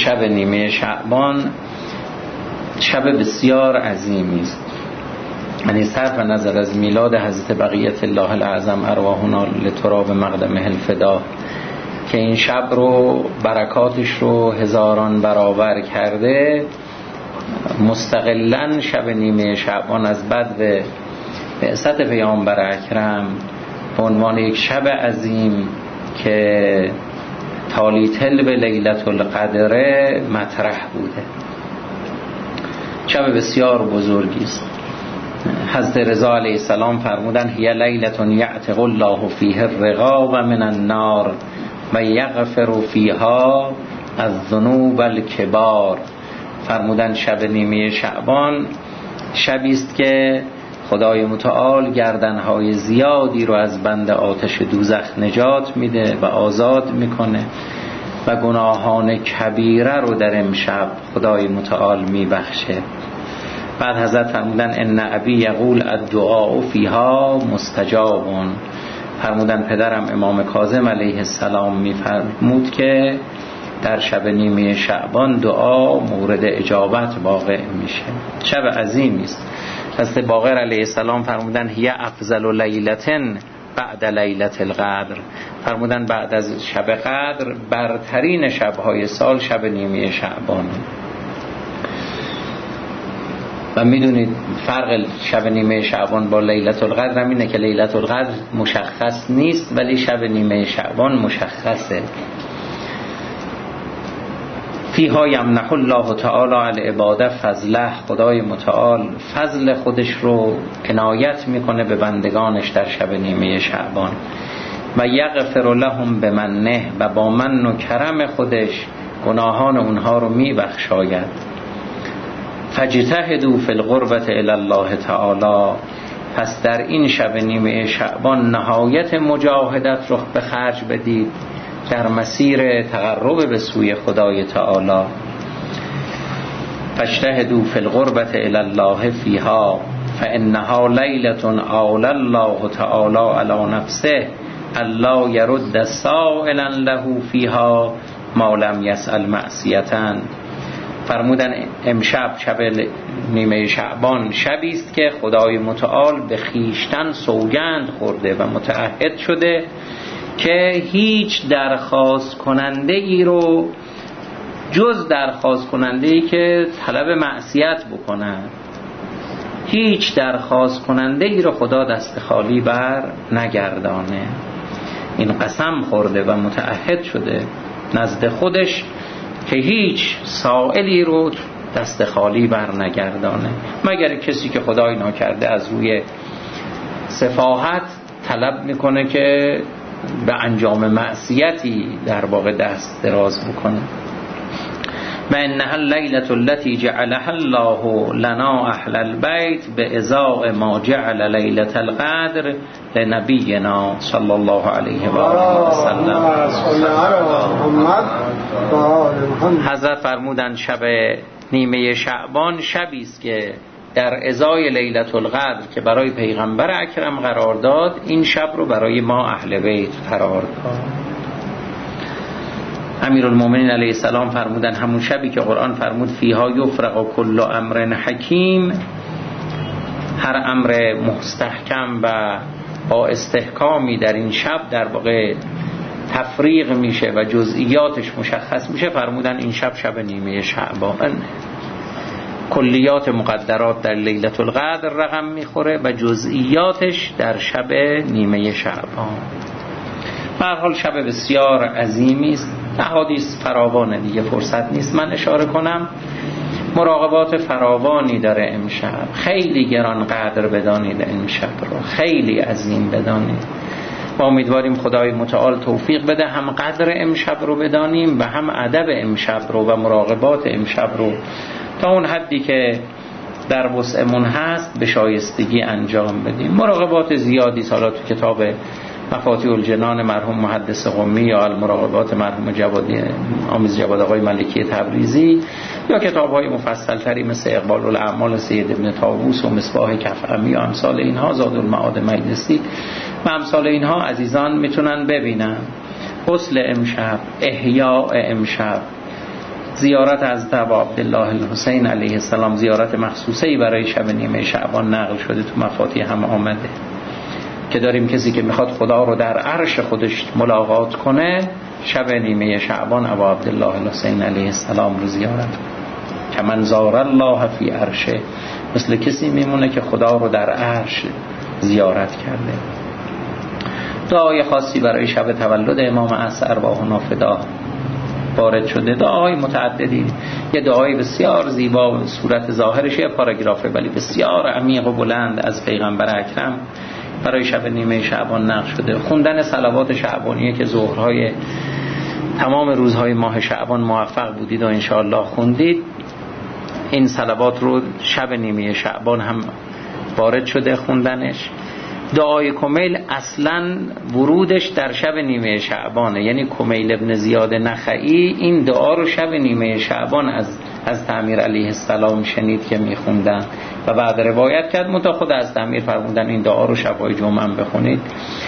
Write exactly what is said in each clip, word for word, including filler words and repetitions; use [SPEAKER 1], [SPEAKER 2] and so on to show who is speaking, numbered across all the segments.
[SPEAKER 1] شب نیمه شعبان شب بسیار عظیمی است. یعنی صرف نظر از میلاد حضرت بقیت الله الاعظم ارواحنا لتراب مقدمه الفدا که این شب رو برکاتش رو هزاران برابر کرده، مستقلاً شب نیمه شعبان از بعد بعثت پیامبر اکرم به عنوان یک شب عظیم که تالیتل به لیلت القدر مطرح بوده. شب بسیار بزرگی است. حضرت رضا علیه السلام فرمودن هی لیلة یعتق الله فیه الرقاب من النار و یغفر فیها الذنوب الکبار. فرمودن شب نیمه شعبان شبی است که خدای متعال گردنهای زیادی رو از بند آتش دوزخ نجات میده و آزاد میکنه و گناهان کبیره رو در امشب خدای متعال میبخشه. بعد حضرت فرمودن ان ابی یقول الدعاء فیها مستجاب. فرمودن پدرم امام کاظم علیه السلام میفرمود که در شب نیمه شعبان دعا مورد اجابت واقع میشه. شب عظیمی است. حضرت باقر علیه السلام فرمودن هی افضل لیلتن بعد لیلت القدر. فرمودن بعد از شب قدر برترین شبهای سال شب نیمه شعبان. و میدونید فرق شب نیمه شعبان با لیلت القدر هم اینه که لیلت القدر مشخص نیست ولی شب نیمه شعبان مشخصه. فیها یمنح الله تعالی علی عباده فضله. خدای متعال فضل خودش رو عنایت میکنه به بندگانش در شب نیمه شعبان. و یغفر لهم بمنه. و با من و کرم خودش گناهان اونها رو میبخشاید. فاجتهدوا فی القربة الی الله تعالی. پس در این شب نیمه شعبان نهایت مجاهدت رو به خرج بدید در مسیر تقرب به سوی خدای تعالی. فاجتهدوا فی القربة الی الله فیها فانها لیلة آل الله تعالی علی نفسه الا یرد سائلا له فیها ما لم یسأل معصیة. فرمودن امشب شب نیمه شعبان شبی است که خدای متعال به خیشتن سوگند خورده و متعهد شده که هیچ درخواست کننده ای رو جز درخواست کننده ای که طلب معصیت بکنه، هیچ درخواست کننده ای رو خدا دست خالی بر نگردانه. این قسم خورده و متعهد شده نزد خودش که هیچ سائلی رو دست خالی بر نگردانه مگر کسی که خدای ناکرده از روی سفاهت طلب میکنه که به انجام معصیتی در واقع دست دراز بکنه. و انها اللیلة التي جعلها الله لنا اهل البيت بازاء ما جعل لیلة القدر لنبینا صلی الله علیه و آله و سلم. حضرت فرمودند شب نیمه شعبان شبی است که در ازای لیلة القدر که برای پیغمبر اکرم قرار داد، این شب رو برای ما اهل بیت قرار داد. امیرالمومنین علیه السلام فرمودن همون شبی که قرآن فرمود فیها یفرق کل امر حکیم، هر امر مستحکم و با استحکامی در این شب در واقع تفریق میشه و جزئیاتش مشخص میشه. فرمودن این شب شب نیمه شعبان، کلیات مقدرات در لیلة القدر رقم میخوره و جزئیاتش در شب نیمه شعبان. به هر حال شب بسیار عظیمی است. احادیث فراوانه دیگه فرصت نیست من اشاره کنم. مراقبات فراوانی داره امشب. خیلی گران قدر بدانید امشب رو، خیلی عظیم بدانید. ما امیدواریم خدای متعال توفیق بده هم قدر امشب رو بدانیم و هم ادب امشب رو و مراقبات امشب رو تا اون حدی که در وسعمون هست به شایستگی انجام بدیم. مراقبات زیادی سالا تو کتاب مفاتیح الجنان مرحوم محدث قمی یا المراقبات مرحوم جوادی آمیز جواد آقای ملکی تبریزی یا کتاب‌های مفصل تری مثل اقبال الاعمال سید ابن طاووس و مصباح کفعمی و امثال اینها، زاد المعاد مجلسی و امثال اینها عزیزان میتونن ببینن. غسل امشب، احیاء امشب، زیارت حضرت ابا عبدالله الحسین علیه السلام زیارت مخصوصی برای شب نیمه شعبان نقل شده، تو مفاتیح هم آمده که داریم کسی که میخواد خدا رو در عرش خودش ملاقات کنه شب نیمه شعبان ابا عبدالله الحسین علیه السلام رو زیارت کنه. که من زار الله فی عرشه، مثل کسی میمونه که خدا رو در عرش زیارت کرده. دعای خاصی برای شب تولد امام عصر ارواحنا فدا وارد شده، دعای متعددی. یه دعای بسیار زیبا، صورت ظاهرش یه پاراگرافه ولی بسیار عمیق و بلند از پیغمبر اکرم برای شب نیمه شعبان نقل شده. خوندن صلوات شعبانیه که ظهرهای تمام روزهای ماه شعبان موفق بودید و انشاءالله خوندید، این صلوات رو شب نیمه شعبان هم وارد شده خوندنش. دعای کمیل اصلا ورودش در شب نیمه شعبانه، یعنی کمیل ابن زیاد نخعی این دعا رو شب نیمه شعبان از از امیر علیه السلام شنید که میخوندن و بعد روایت کرد. متا خود از امیر فرمودن این دعا رو شبهای جمعه هم بخونید،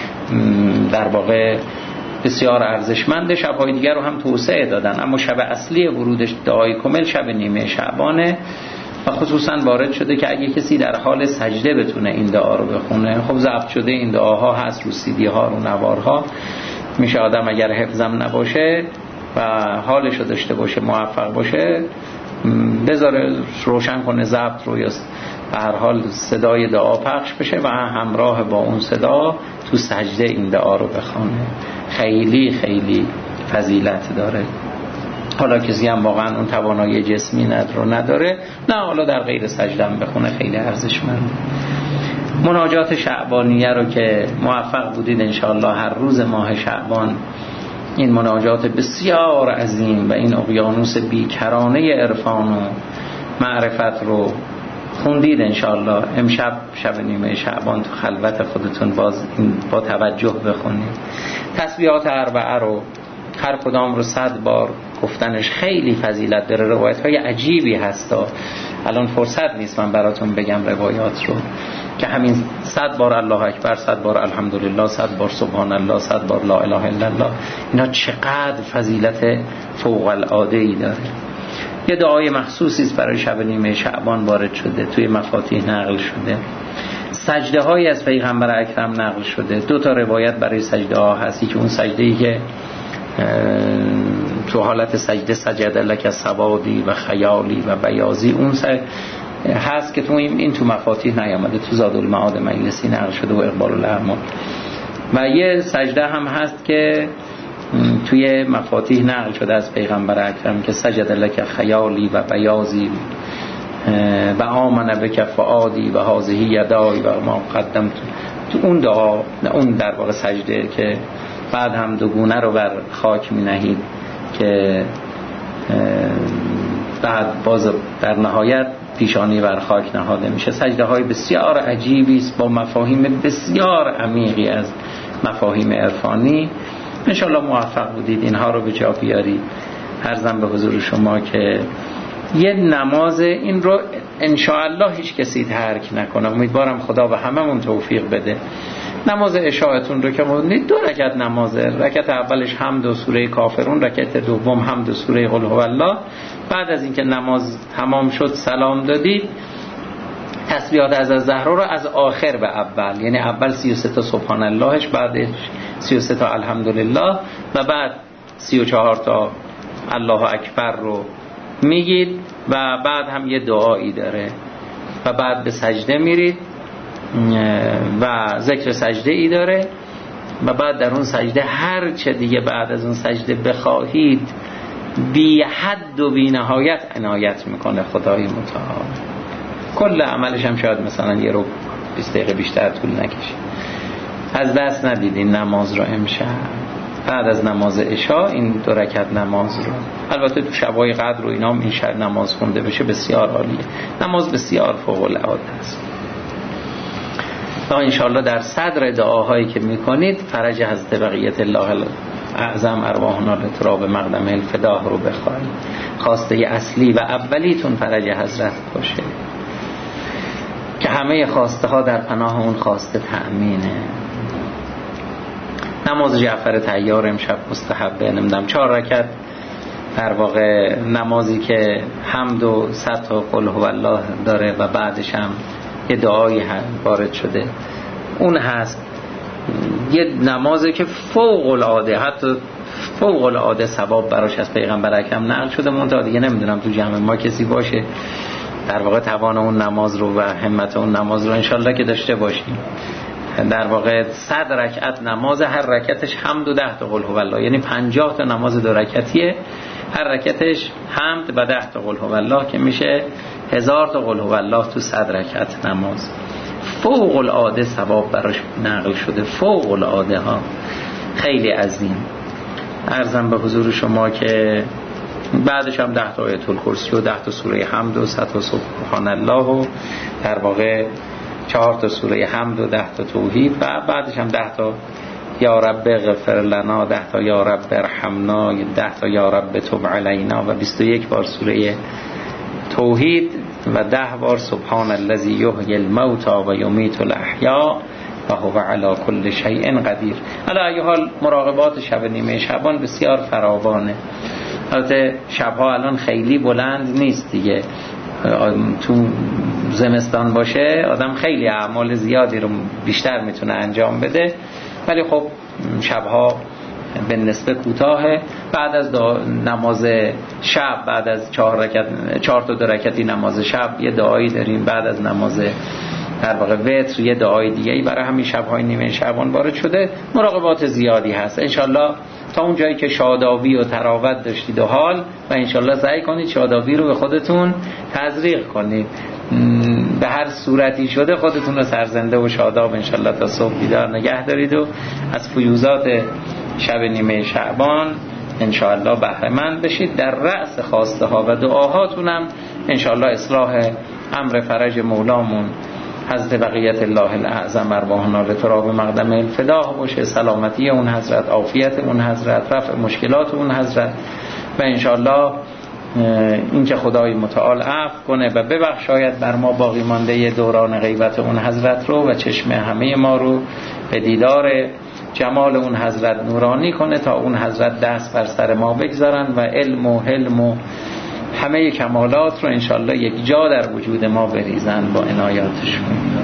[SPEAKER 1] در واقع بسیار ارزشمنده. شبهای دیگر رو هم توسعه دادن، اما شب اصلی ورودش دعای کمیل شب نیمه شعبانه و خصوصا وارد شده که اگه کسی در حال سجده بتونه این دعا رو بخونه. خب ضبط شده این دعاها هست رو سی دی ها، رو نوارها، میشه آدم اگر حفظم نباشه و حالش رو داشته باشه، موفق باشه، بذاره روشن کنه ضبط رو، یا به هر حال صدای دعا پخش بشه و همراه با اون صدا تو سجده این دعا رو بخونه. خیلی خیلی فضیلت داره. حالا کسی هم واقعا اون توانایی جسمی رو نداره، نه حالا در غیر سجده هم بخونه، خیلی ارزشمنده. مناجات شعبانیه رو که موفق بودید انشاءالله هر روز ماه شعبان این مناجات بسیار عظیم و این اقیانوس بیکرانه عرفان و معرفت رو خوندید انشاءالله، امشب شب نیمه شعبان تو خلوت خودتون باز با توجه بخونید. تسبیحات اربعه رو هر کدام رو صد بار گفتنش خیلی فضیلت داره. روایت های عجیبی هستا، الان فرصت نیست من براتون بگم روایات رو، که همین صد بار الله اکبر، صد بار الحمدلله، صد بار سبحان الله، صد بار لا اله الا الله، اینا چقدر فضیلت فوق العاده ای داره. یه دعای مخصوصی است برای شب نیمه شعبان وارد شده، توی مفاتیح نقل شده. سجده هایی از پیغمبر اکرم نقل شده. دو تا روایت برای سجده ها هستی که اون سجده ای که تو حالت سجده سجد لک سوادی و خیالی و بیازی، اون هست که تو این تو مفاتیح نیامده، تو زادالمعاد مجلسی نقل شده و اقبال الاعمال. و یه سجده هم هست که توی مفاتیح نقل شده از پیغمبر اکرم که سجد لک خیالی و بیازی و آمن بک فؤادی و هذه یدای و ما قدمت. تو اون دعا، اون در واقع سجده که بعد هم دو گونه رو بر خاک می نهید که بعد باز در نهایت پیشانی بر خاک نهاده میشه. سجده های بسیار عجیبی است با مفاهیم بسیار عمیقی از مفاهیم عرفانی. انشاءالله موفق بودید اینها رو به جا بیارید. عرضم به حضور شما که یه نماز این رو انشاءالله هیچ کسی ترک نکنه. امیدوارم خدا به هممون توفیق بده. نماز عشاءتون رو که خوندید، دو رکعت نمازه، رکعت اولش حمد و سوره کافرون، رکعت دوم حمد و سوره قل هو الله. بعد از اینکه نماز تمام شد سلام دادید، تسبیحات از الزهرا رو از آخر به اول، یعنی اول سی و سه تا سبحان اللهش، بعدش سی و سه تا الحمدلله و بعد سی و چهار تا الله اکبر رو میگید و بعد هم یه دعایی داره و بعد به سجده میرید و ذکر سجده ای داره و بعد در اون سجده هر چه دیگه بعد از اون سجده بخواهید بی حد و بی نهایت عنایت میکنه خدای متعال. کل عملش هم شاید مثلا یه رو بیست دقیقه بیشتر طول نکشه. از دست ندیدین نماز رو امشب بعد از نماز عشاء، این دو رکعت نماز رو. البته تو شبای قدر و اینا هم این شب نماز خونده بشه بسیار عالیه. نماز بسیار فوق العاده است. و انشاءالله در صدر دعاهایی که میکنید فرج حضرت بقیت الله اعظم ارواحنا لتراب مقدم الفداه رو بخواهید. خواسته اصلی و اولیتون فرج حضرت باشه که همه خواسته ها در پناه اون خواسته تأمینه. نماز جعفر طیار امشب مستحبه، نمیدونم چهار رکعت در واقع نمازی که حمد و صد تا قل هو الله داره و بعدش هم یه دعایی وارد شده اون هست. یه نمازی که فوق العاده، حتی فوق العاده ثواب براش از پیغمبر اکرم نقل شده. منتها دیگه نمیدونم تو جمع ما کسی باشه در واقع توان اون نماز رو و همت اون نماز رو انشالله که داشته باشیم. در واقع صد رکعت نماز، هر رکعتش حمد و ده تا قل هو الله، یعنی پنجاه تا نماز دو رکعتیه، هر رکعتش حمد و ده تا قل هو الله که میشه هزار تا قل هو الله تو صد رکعت نماز. فوق العاده ثواب براش نقل شده، فوق العاده ها، خیلی عظیم. عرضم به حضور شما که بعدش هم ده تا آیت الکرسی و ده تا سوره حمد و صد تا سبحان الله و در واقع چهار تا سوره حمد و ده تا توحید و بعدش هم ده تا یا رب اغفر لنا، ده تا یا رب ارحمنا، ده تا یا رب تب علینا و بیست و یک بار سوره توحید و ده بار سبحان الذی یحیی الموتى و یمیت الاحیاء و هو علی کل شیء قدیر. علی ای حال مراقبات شب نیمه شعبان بسیار فراوانه. البته شبها الان خیلی بلند نیست دیگه، تو زمستان باشه آدم خیلی اعمال زیادی رو بیشتر میتونه انجام بده، ولی خب شبها به نسبه کوتاهه. بعد از نماز شب، بعد از چهار رکعت، چهار تا دو رکعتی نماز شب یه دعایی داریم، بعد از نماز در واقع وتر یه دعای دیگه‌ای برای همین شب‌های نیمه شعبان وارد شده. مراقبات زیادی هست. انشالله تا اون جایی که شادابی و تراوت داشتید و حال و انشالله سعی کنید شادابی رو به خودتون تزریق کنید، به هر صورتی شده خودتون رو سرزنده و شاداب انشالله تا صبح بیدار نگه دارید و از فیوزات شب نیمه شعبان انشالله بهره مند بشید. در رأس خواسته ها و دعاهاتونم انشالله اصلاح امر فرج مولامون حضرت بقیت الله الاعظم ارواحنا لتراب مقدم الفداه باشه، سلامتی اون حضرت، عافیت اون حضرت، رفع مشکلات اون حضرت و انشالله این که خدای متعال عفو کنه و ببخشاید بر ما باقی مانده دوران غیبت اون حضرت رو و چشم همه ما رو به دیدار جمال اون حضرت نورانی کنه تا اون حضرت دست بر سر ما بگذارن و علم و حلم و همه کمالات رو انشالله یک جا در وجود ما بریزن با عنایاتشون.